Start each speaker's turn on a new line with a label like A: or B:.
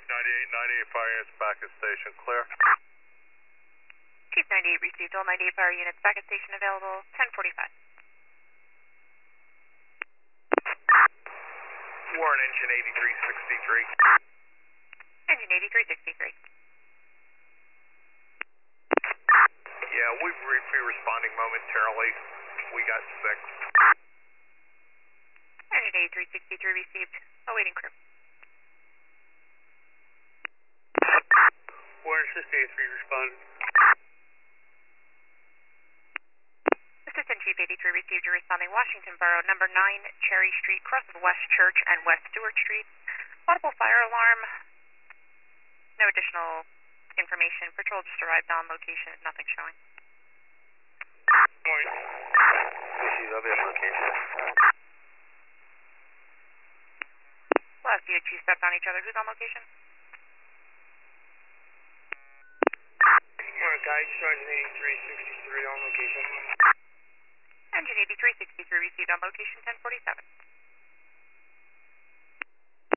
A: 98 fire units back at station, clear.
B: Chief 98 received, all 98 fire units back at station available, 10:45.
A: Warren, engine 8363.
B: Engine 8363.
A: Yeah, we'll be responding momentarily. We got 6.
B: Engine 8363 received, awaiting crew.
A: Warren, 683 responded.
B: Assistant Chief 83 received, you're responding Washington Borough, number 9 Cherry Street, cross of West Church and West Stewart Street. Audible fire alarm. No additional information. Patrol just arrived on location, nothing showing.
A: Morning. Issues, I'll be at location.
B: Last you two stepped on each other. Who's on location?
A: Morning, guys. Sergeant 8363 on location.
B: Engine 8363 received on location, 10:47.